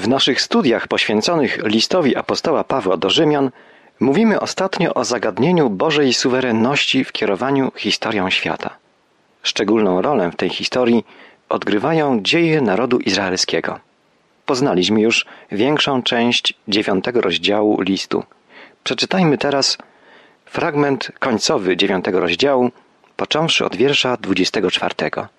W naszych studiach poświęconych listowi apostoła Pawła do Rzymian mówimy ostatnio o zagadnieniu Bożej suwerenności w kierowaniu historią świata. Szczególną rolę w tej historii odgrywają dzieje narodu izraelskiego. Poznaliśmy już większą część 9 rozdziału listu. Przeczytajmy teraz fragment końcowy 9 rozdziału, począwszy od wiersza 24.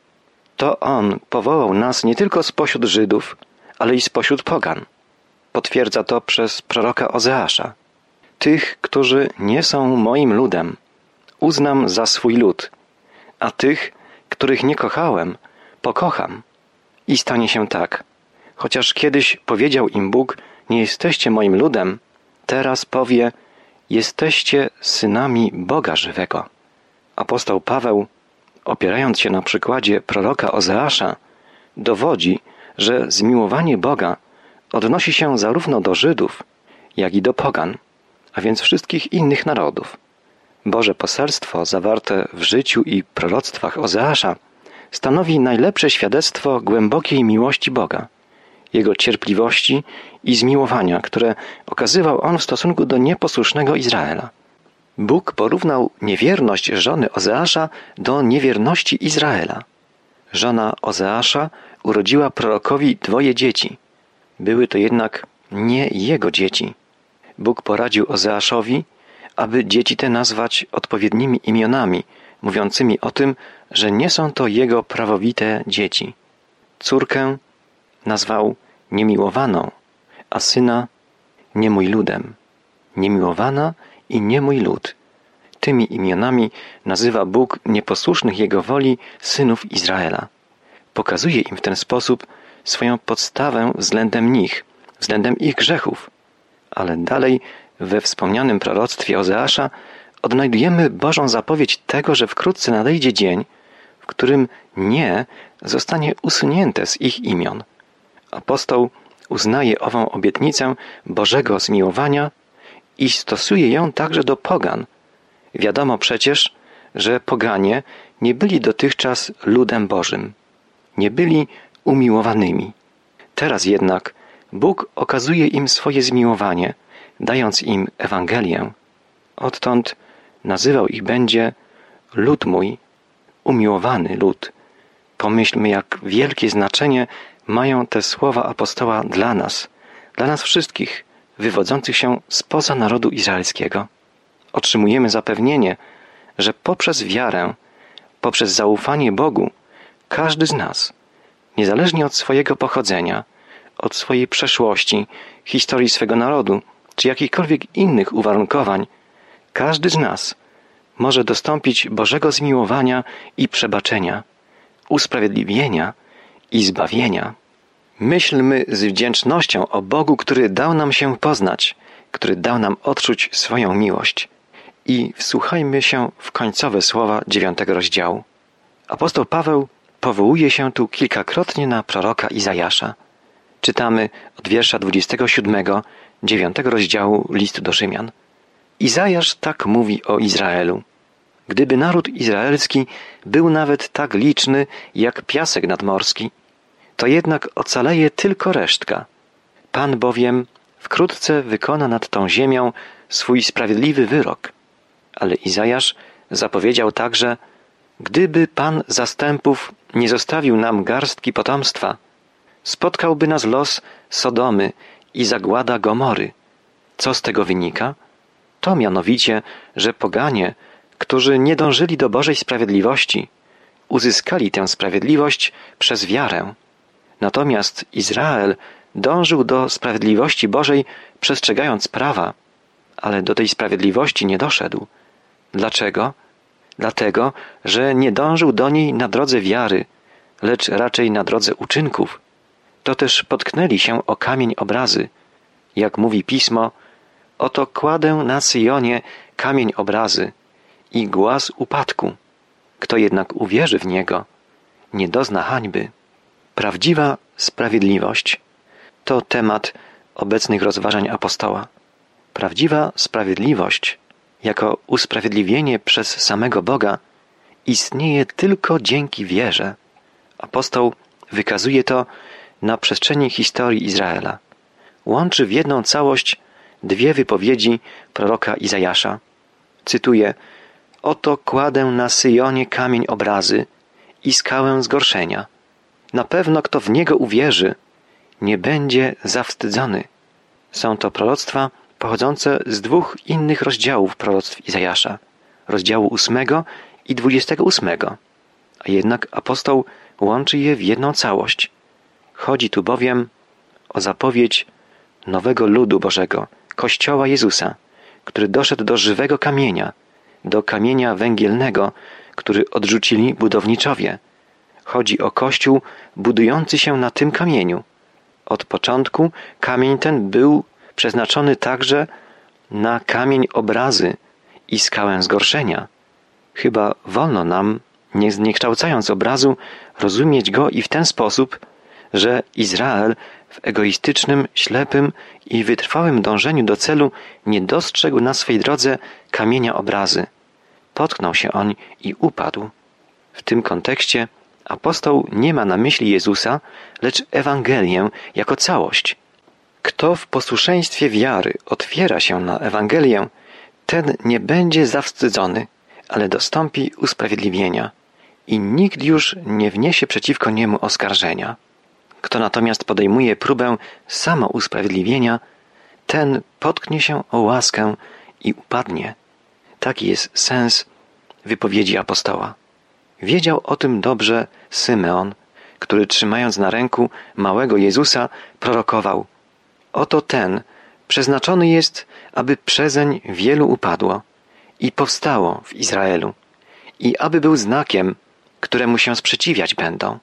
To On powołał nas nie tylko spośród Żydów, ale i spośród pogan. Potwierdza to przez proroka Ozeasza. Tych, którzy nie są moim ludem, uznam za swój lud, a tych, których nie kochałem, pokocham. I stanie się tak. Chociaż kiedyś powiedział im Bóg, nie jesteście moim ludem, teraz powie, jesteście synami Boga żywego. Apostoł Paweł, opierając się na przykładzie proroka Ozeasza, dowodzi, że zmiłowanie Boga odnosi się zarówno do Żydów, jak i do pogan, a więc wszystkich innych narodów. Boże poselstwo zawarte w życiu i proroctwach Ozeasza stanowi najlepsze świadectwo głębokiej miłości Boga, Jego cierpliwości i zmiłowania, które okazywał On w stosunku do nieposłusznego Izraela. Bóg porównał niewierność żony Ozeasza do niewierności Izraela. Żona Ozeasza urodziła prorokowi 2 dzieci. Były to jednak nie jego dzieci. Bóg poradził Ozeaszowi, aby dzieci te nazwać odpowiednimi imionami, mówiącymi o tym, że nie są to jego prawowite dzieci. Córkę nazwał niemiłowaną, a syna nie mój ludem. Niemiłowana i nie mój lud. Tymi imionami nazywa Bóg nieposłusznych Jego woli synów Izraela. Pokazuje im w ten sposób swoją podstawę względem nich, względem ich grzechów. Ale dalej we wspomnianym proroctwie Ozeasza odnajdujemy Bożą zapowiedź tego, że wkrótce nadejdzie dzień, w którym nie zostanie usunięte z ich imion. Apostoł uznaje ową obietnicę Bożego zmiłowania i stosuje ją także do pogan. Wiadomo przecież, że poganie nie byli dotychczas ludem Bożym. Nie byli umiłowanymi. Teraz jednak Bóg okazuje im swoje zmiłowanie, dając im Ewangelię. Odtąd nazywał ich będzie lud mój, umiłowany lud. Pomyślmy, jak wielkie znaczenie mają te słowa apostoła dla nas wszystkich, wywodzących się spoza narodu izraelskiego. Otrzymujemy zapewnienie, że poprzez wiarę, poprzez zaufanie Bogu, każdy z nas, niezależnie od swojego pochodzenia, od swojej przeszłości, historii swego narodu, czy jakichkolwiek innych uwarunkowań, każdy z nas może dostąpić Bożego zmiłowania i przebaczenia, usprawiedliwienia i zbawienia. Myślmy z wdzięcznością o Bogu, który dał nam się poznać, który dał nam odczuć swoją miłość. I wsłuchajmy się w końcowe słowa 9 rozdziału. Apostoł Paweł powołuje się tu kilkakrotnie na proroka Izajasza. Czytamy od wiersza 27, 9 rozdziału listu do Rzymian. Izajasz tak mówi o Izraelu. Gdyby naród izraelski był nawet tak liczny jak piasek nadmorski, to jednak ocaleje tylko resztka. Pan bowiem wkrótce wykona nad tą ziemią swój sprawiedliwy wyrok. Ale Izajasz zapowiedział także, gdyby Pan zastępów nie zostawił nam garstki potomstwa, spotkałby nas los Sodomy i zagłada Gomory. Co z tego wynika? To mianowicie, że poganie, którzy nie dążyli do Bożej sprawiedliwości, uzyskali tę sprawiedliwość przez wiarę. Natomiast Izrael dążył do sprawiedliwości Bożej, przestrzegając prawa, ale do tej sprawiedliwości nie doszedł. Dlaczego? Dlatego, że nie dążył do niej na drodze wiary, lecz raczej na drodze uczynków. To też potknęli się o kamień obrazy. Jak mówi Pismo, oto kładę na Syjonie kamień obrazy i głaz upadku. Kto jednak uwierzy w niego, nie dozna hańby. Prawdziwa sprawiedliwość to temat obecnych rozważań apostoła. Prawdziwa sprawiedliwość jako usprawiedliwienie przez samego Boga istnieje tylko dzięki wierze. Apostoł wykazuje to na przestrzeni historii Izraela. łączy w jedną całość dwie wypowiedzi proroka Izajasza. Cytuję: Oto kładę na Syjonie kamień obrazy i skałę zgorszenia. Na pewno kto w niego uwierzy, nie będzie zawstydzony. Są to proroctwa pochodzące z dwóch innych rozdziałów proroctw Izajasza, rozdziału 8 i 28, a jednak apostoł łączy je w jedną całość. Chodzi tu bowiem o zapowiedź nowego ludu Bożego, Kościoła Jezusa, który doszedł do żywego kamienia, do kamienia węgielnego, który odrzucili budowniczowie. Chodzi o Kościół budujący się na tym kamieniu. Od początku kamień ten był przeznaczony także na kamień obrazy i skałę zgorszenia. Chyba wolno nam, nie zniekształcając obrazu, rozumieć go i w ten sposób, że Izrael w egoistycznym, ślepym i wytrwałym dążeniu do celu nie dostrzegł na swej drodze kamienia obrazy. Potknął się on i upadł. W tym kontekście apostoł nie ma na myśli Jezusa, lecz Ewangelię jako całość. Kto w posłuszeństwie wiary otwiera się na Ewangelię, ten nie będzie zawstydzony, ale dostąpi usprawiedliwienia i nikt już nie wniesie przeciwko niemu oskarżenia. Kto natomiast podejmuje próbę samousprawiedliwienia, ten potknie się o łaskę i upadnie. Taki jest sens wypowiedzi apostoła. Wiedział o tym dobrze Symeon, który trzymając na ręku małego Jezusa prorokował: Oto ten przeznaczony jest, aby przezeń wielu upadło i powstało w Izraelu i aby był znakiem, któremu się sprzeciwiać będą.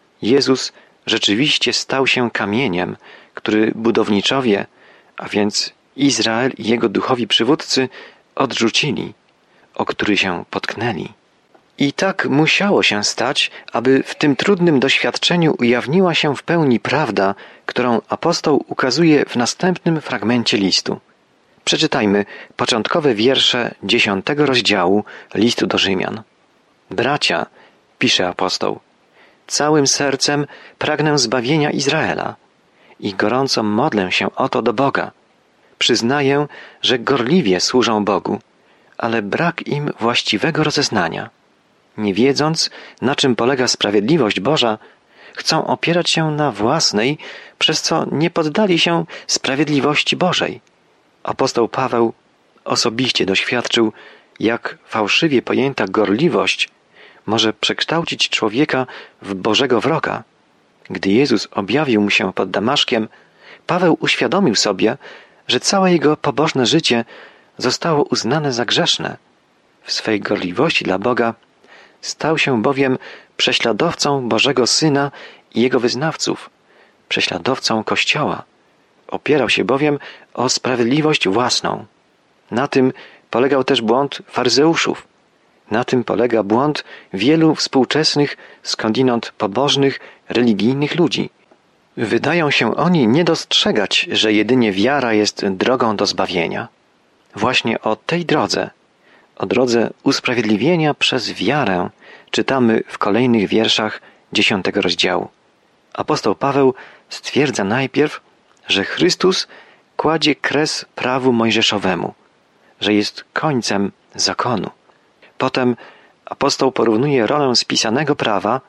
Jezus rzeczywiście stał się kamieniem, który budowniczowie, a więc Izrael i jego duchowi przywódcy odrzucili, o który się potknęli. I tak musiało się stać, aby w tym trudnym doświadczeniu ujawniła się w pełni prawda, którą apostoł ukazuje w następnym fragmencie listu. Przeczytajmy początkowe wiersze 10 rozdziału listu do Rzymian. Bracia, pisze apostoł, całym sercem pragnę zbawienia Izraela i gorąco modlę się o to do Boga. Przyznaję, że gorliwie służą Bogu, ale brak im właściwego rozeznania. Nie wiedząc, na czym polega sprawiedliwość Boża, chcą opierać się na własnej, przez co nie poddali się sprawiedliwości Bożej. Apostoł Paweł osobiście doświadczył, jak fałszywie pojęta gorliwość może przekształcić człowieka w Bożego wroga. Gdy Jezus objawił mu się pod Damaszkiem, Paweł uświadomił sobie, że całe jego pobożne życie zostało uznane za grzeszne. W swej gorliwości dla Boga stał się bowiem prześladowcą Bożego Syna i Jego wyznawców, prześladowcą Kościoła. Opierał się bowiem o sprawiedliwość własną. Na tym polegał też błąd faryzeuszów. Na tym polega błąd wielu współczesnych, skądinąd pobożnych, religijnych ludzi. Wydają się oni nie dostrzegać, że jedynie wiara jest drogą do zbawienia. Właśnie o tej drodze, o drodze usprawiedliwienia przez wiarę, czytamy w kolejnych wierszach 10 rozdziału. Apostoł Paweł stwierdza najpierw, że Chrystus kładzie kres prawu mojżeszowemu, że jest końcem zakonu. Potem apostoł porównuje rolę spisanego prawa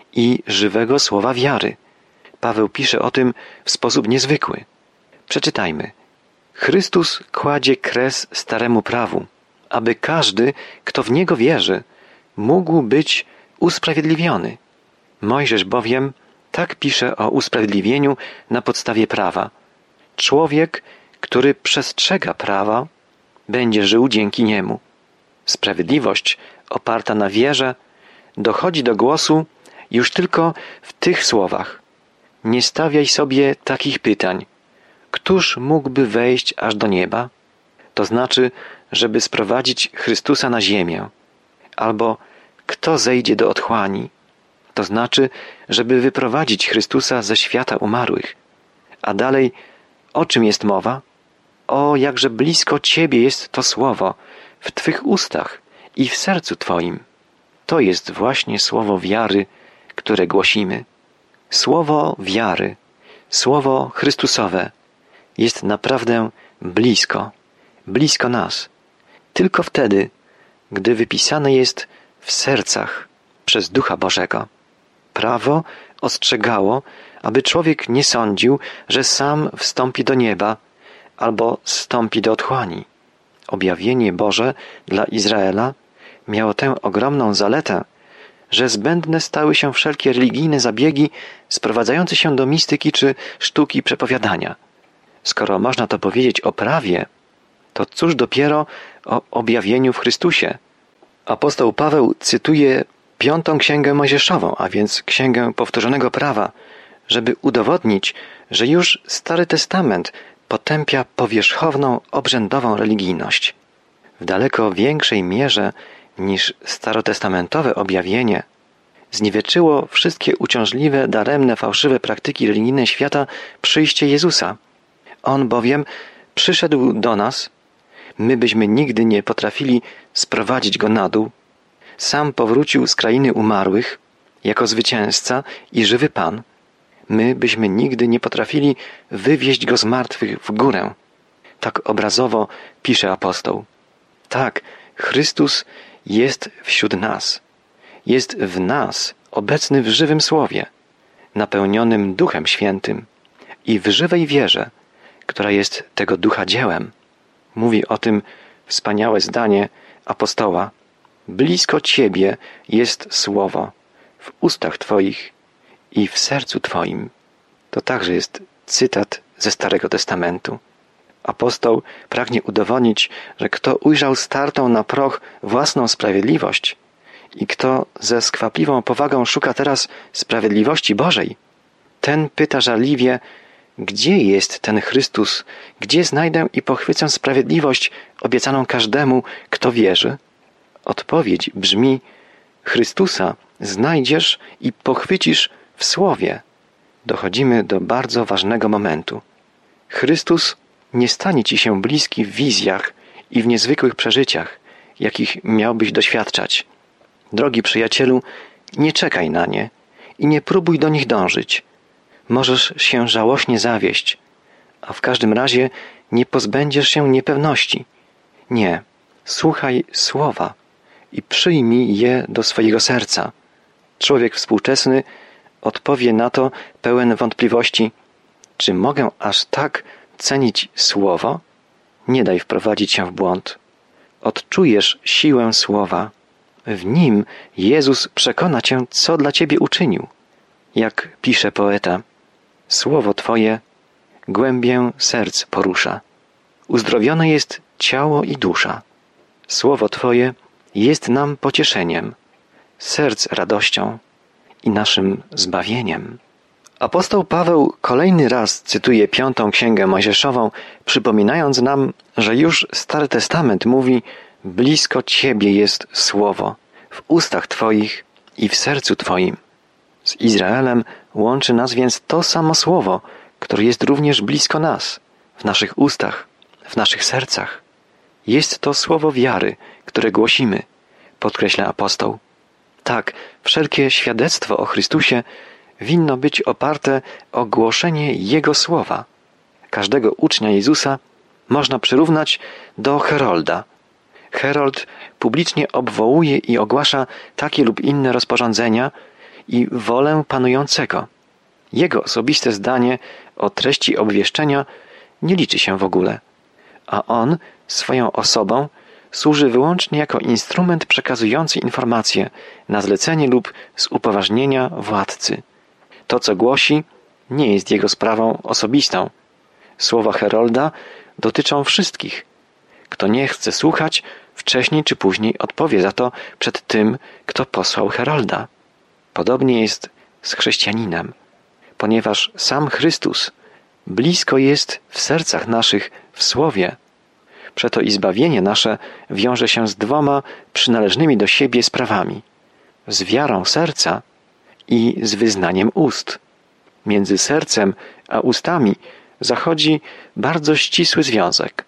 i żywego słowa wiary. Paweł pisze o tym w sposób niezwykły. Przeczytajmy. Chrystus kładzie kres staremu prawu, aby każdy, kto w Niego wierzy, mógł być usprawiedliwiony. Mojżesz bowiem tak pisze o usprawiedliwieniu na podstawie prawa. Człowiek, który przestrzega prawa, będzie żył dzięki niemu. Sprawiedliwość oparta na wierze dochodzi do głosu już tylko w tych słowach. Nie stawiaj sobie takich pytań. Któż mógłby wejść aż do nieba? To znaczy, żeby sprowadzić Chrystusa na ziemię. Albo kto zejdzie do otchłani? To znaczy, żeby wyprowadzić Chrystusa ze świata umarłych. A dalej, o czym jest mowa? O, jakże blisko Ciebie jest to słowo, w Twych ustach i w sercu Twoim. To jest właśnie słowo wiary, które głosimy. Słowo wiary, słowo Chrystusowe, jest naprawdę blisko nas. Tylko wtedy, gdy wypisane jest w sercach przez Ducha Bożego. Prawo ostrzegało, aby człowiek nie sądził, że sam wstąpi do nieba albo zstąpi do otchłani. Objawienie Boże dla Izraela miało tę ogromną zaletę, że zbędne stały się wszelkie religijne zabiegi sprowadzające się do mistyki czy sztuki przepowiadania. Skoro można to powiedzieć o prawie, to cóż dopiero o objawieniu w Chrystusie. Apostoł Paweł cytuje 5. Księgę Mojżeszową, a więc Księgę Powtórzonego Prawa, żeby udowodnić, że już Stary Testament potępia powierzchowną, obrzędową religijność. W daleko większej mierze niż starotestamentowe objawienie zniweczyło wszystkie uciążliwe, daremne, fałszywe praktyki religijne świata przyjście Jezusa. On bowiem przyszedł do nas, my byśmy nigdy nie potrafili sprowadzić Go na dół. Sam powrócił z krainy umarłych jako zwycięzca i żywy Pan. My byśmy nigdy nie potrafili wywieźć Go z martwych w górę. Tak obrazowo pisze apostoł. Tak, Chrystus jest wśród nas. Jest w nas, obecny w żywym Słowie, napełnionym Duchem Świętym i w żywej wierze, która jest tego Ducha dziełem. Mówi o tym wspaniałe zdanie apostoła. Blisko Ciebie jest Słowo, w ustach Twoich i w sercu Twoim. To także jest cytat ze Starego Testamentu. Apostoł pragnie udowodnić, że kto ujrzał startą na proch własną sprawiedliwość i kto ze skwapliwą powagą szuka teraz sprawiedliwości Bożej, ten pyta żarliwie, gdzie jest ten Chrystus, gdzie znajdę i pochwycę sprawiedliwość obiecaną każdemu, kto wierzy? Odpowiedź brzmi, Chrystusa znajdziesz i pochwycisz w Słowie. Dochodzimy do bardzo ważnego momentu. Chrystus nie stanie Ci się bliski w wizjach i w niezwykłych przeżyciach, jakich miałbyś doświadczać. Drogi przyjacielu, nie czekaj na nie i nie próbuj do nich dążyć. Możesz się żałośnie zawieść, a w każdym razie nie pozbędziesz się niepewności. Nie, słuchaj słowa i przyjmij je do swojego serca. Człowiek współczesny odpowie na to pełen wątpliwości, czy mogę aż tak cenić słowo? Nie daj wprowadzić się w błąd. Odczujesz siłę słowa. W nim Jezus przekona cię, co dla ciebie uczynił. Jak pisze poeta, słowo Twoje głębię serc porusza. Uzdrowione jest ciało i dusza. Słowo Twoje jest nam pocieszeniem, serc radością i naszym zbawieniem. Apostoł Paweł kolejny raz cytuje 5. Księgę Mojżeszową, przypominając nam, że już Stary Testament mówi, blisko Ciebie jest Słowo, w ustach Twoich i w sercu Twoim. Z Izraelem łączy nas więc to samo Słowo, które jest również blisko nas, w naszych ustach, w naszych sercach. Jest to słowo wiary, które głosimy, podkreśla apostoł. Tak, wszelkie świadectwo o Chrystusie winno być oparte o głoszenie Jego słowa. Każdego ucznia Jezusa można przyrównać do herolda. Herold publicznie obwołuje i ogłasza takie lub inne rozporządzenia i wolę panującego. Jego osobiste zdanie o treści obwieszczenia nie liczy się w ogóle, a on swoją osobą służy wyłącznie jako instrument przekazujący informacje na zlecenie lub z upoważnienia władcy. To, co głosi, nie jest jego sprawą osobistą. Słowa herolda dotyczą wszystkich. Kto nie chce słuchać, wcześniej czy później odpowie za to przed tym, kto posłał herolda. Podobnie jest z chrześcijaninem, ponieważ sam Chrystus blisko jest w sercach naszych w Słowie. Przeto i zbawienie nasze wiąże się z 2 przynależnymi do siebie sprawami. Z wiarą serca i z wyznaniem ust. Między sercem a ustami zachodzi bardzo ścisły związek.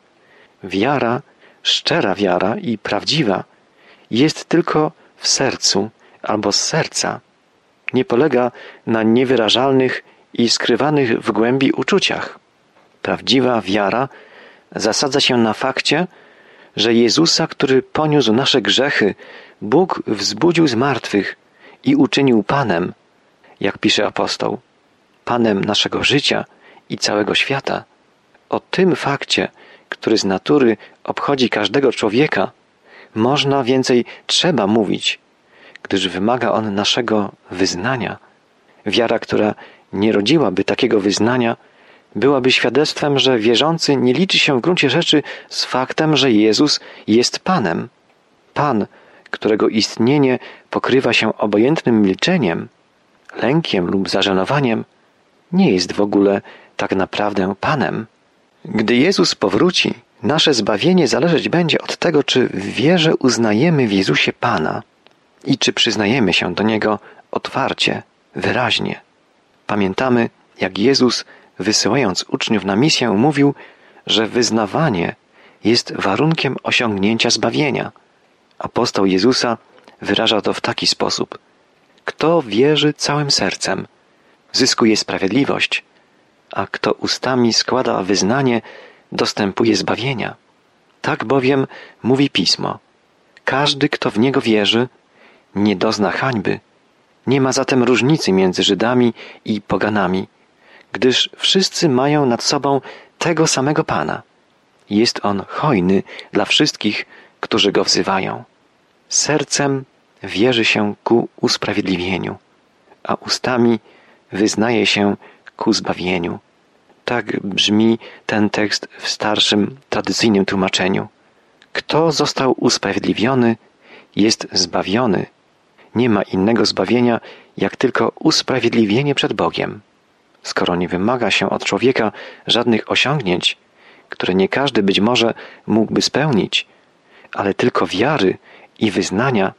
Wiara, szczera wiara i prawdziwa jest tylko w sercu albo z serca. Nie polega na niewyrażalnych i skrywanych w głębi uczuciach. Prawdziwa wiara zasadza się na fakcie, że Jezusa, który poniósł nasze grzechy, Bóg wzbudził z martwych i uczynił Panem, jak pisze apostoł, Panem naszego życia i całego świata. O tym fakcie, który z natury obchodzi każdego człowieka, można, więcej trzeba mówić, gdyż wymaga on naszego wyznania. Wiara, która nie rodziłaby takiego wyznania, byłaby świadectwem, że wierzący nie liczy się w gruncie rzeczy z faktem, że Jezus jest Panem. Pan, którego istnienie pokrywa się obojętnym milczeniem, lękiem lub zażenowaniem, nie jest w ogóle tak naprawdę Panem. Gdy Jezus powróci, nasze zbawienie zależeć będzie od tego, czy w wierze uznajemy w Jezusie Pana i czy przyznajemy się do Niego otwarcie, wyraźnie. Pamiętamy, jak Jezus, wysyłając uczniów na misję, mówił, że wyznawanie jest warunkiem osiągnięcia zbawienia. Apostoł Jezusa wyraża to w taki sposób: kto wierzy całym sercem, zyskuje sprawiedliwość, a kto ustami składa wyznanie, dostępuje zbawienia. Tak bowiem mówi Pismo: każdy, kto w Niego wierzy, nie dozna hańby. Nie ma zatem różnicy między Żydami i poganami, gdyż wszyscy mają nad sobą tego samego Pana. Jest On hojny dla wszystkich, którzy Go wzywają. Sercem wierzy się ku usprawiedliwieniu, a ustami wyznaje się ku zbawieniu. Tak brzmi ten tekst w starszym, tradycyjnym tłumaczeniu. Kto został usprawiedliwiony, jest zbawiony. Nie ma innego zbawienia, jak tylko usprawiedliwienie przed Bogiem. Skoro nie wymaga się od człowieka żadnych osiągnięć, które nie każdy być może mógłby spełnić, ale tylko wiary i wyznania,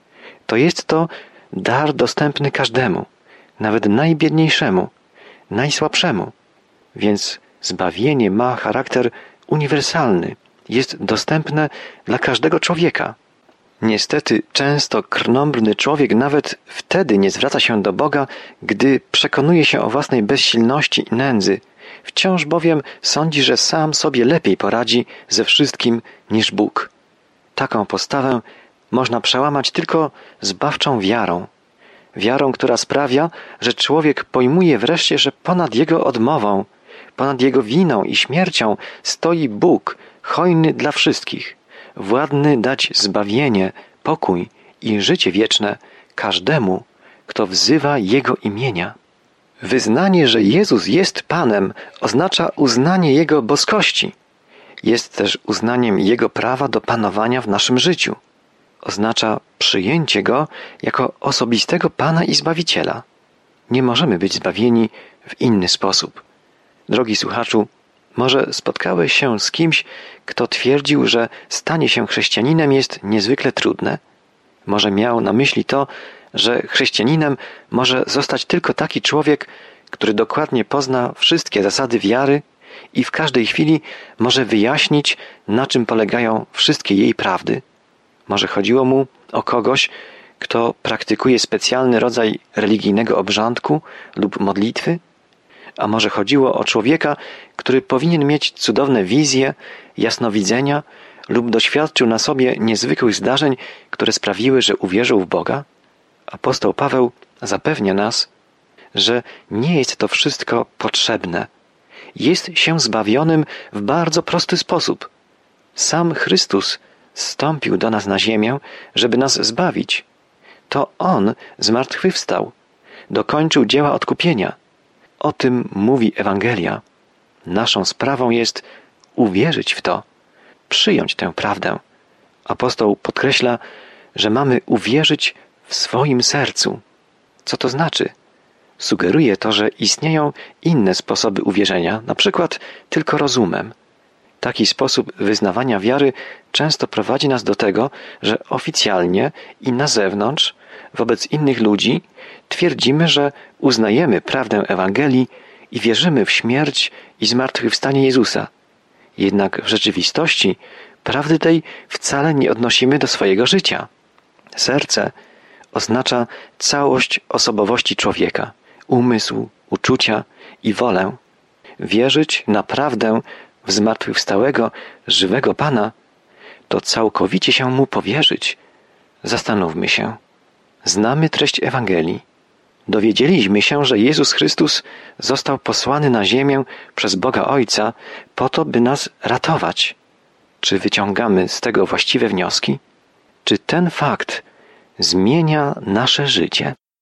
to jest to dar dostępny każdemu, nawet najbiedniejszemu, najsłabszemu. Więc zbawienie ma charakter uniwersalny, jest dostępne dla każdego człowieka. Niestety często krnąbrny człowiek nawet wtedy nie zwraca się do Boga, gdy przekonuje się o własnej bezsilności i nędzy. Wciąż bowiem sądzi, że sam sobie lepiej poradzi ze wszystkim niż Bóg. Taką postawę można przełamać tylko zbawczą wiarą. Wiarą, która sprawia, że człowiek pojmuje wreszcie, że ponad jego odmową, ponad jego winą i śmiercią stoi Bóg, hojny dla wszystkich, władny dać zbawienie, pokój i życie wieczne każdemu, kto wzywa Jego imienia. Wyznanie, że Jezus jest Panem, oznacza uznanie Jego boskości. Jest też uznaniem Jego prawa do panowania w naszym życiu. Oznacza przyjęcie Go jako osobistego Pana i Zbawiciela. Nie możemy być zbawieni w inny sposób. Drogi słuchaczu, może spotkałeś się z kimś, kto twierdził, że stanie się chrześcijaninem jest niezwykle trudne? Może miał na myśli to, że chrześcijaninem może zostać tylko taki człowiek, który dokładnie pozna wszystkie zasady wiary i w każdej chwili może wyjaśnić, na czym polegają wszystkie jej prawdy? Może chodziło mu o kogoś, kto praktykuje specjalny rodzaj religijnego obrządku lub modlitwy? A może chodziło o człowieka, który powinien mieć cudowne wizje, jasnowidzenia lub doświadczył na sobie niezwykłych zdarzeń, które sprawiły, że uwierzył w Boga? Apostoł Paweł zapewnia nas, że nie jest to wszystko potrzebne. Jest się zbawionym w bardzo prosty sposób. Sam Chrystus zstąpił do nas na ziemię, żeby nas zbawić. To On zmartwychwstał, dokończył dzieła odkupienia. O tym mówi Ewangelia. Naszą sprawą jest uwierzyć w to, przyjąć tę prawdę. Apostoł podkreśla, że mamy uwierzyć w swoim sercu. Co to znaczy? Sugeruje to, że istnieją inne sposoby uwierzenia, na przykład tylko rozumem. Taki sposób wyznawania wiary często prowadzi nas do tego, że oficjalnie i na zewnątrz, wobec innych ludzi, twierdzimy, że uznajemy prawdę Ewangelii i wierzymy w śmierć i zmartwychwstanie Jezusa. Jednak w rzeczywistości prawdy tej wcale nie odnosimy do swojego życia. Serce oznacza całość osobowości człowieka, umysł, uczucia i wolę. wierzyć naprawdę w zmartwychwstałego, żywego Pana, to całkowicie się Mu powierzyć. Zastanówmy się. Znamy treść Ewangelii. Dowiedzieliśmy się, że Jezus Chrystus został posłany na ziemię przez Boga Ojca po to, by nas ratować. Czy wyciągamy z tego właściwe wnioski? Czy ten fakt zmienia nasze życie?